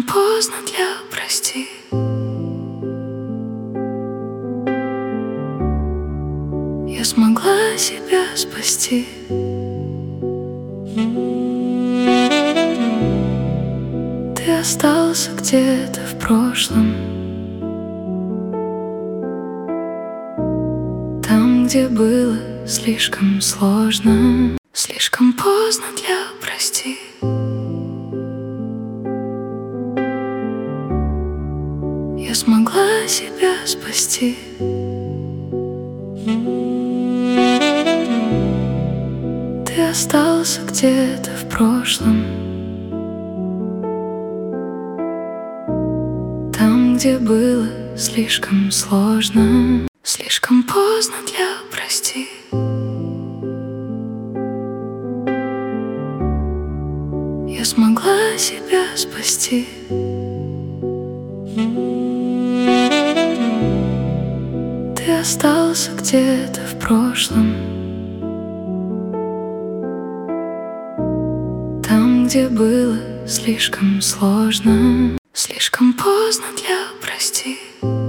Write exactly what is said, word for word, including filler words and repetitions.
поздно для прости. Я смогла себя спасти. Ты остался где-то в прошлом, там, где было слишком сложно. Слишком поздно для прости. Я смогла себя спасти. Ты остался где-то в прошлом, там, где было слишком сложно. Слишком поздно для прости. Я смогла себя спасти. Ты остался где-то в прошлом, там, где было слишком сложно. Слишком поздно для прости.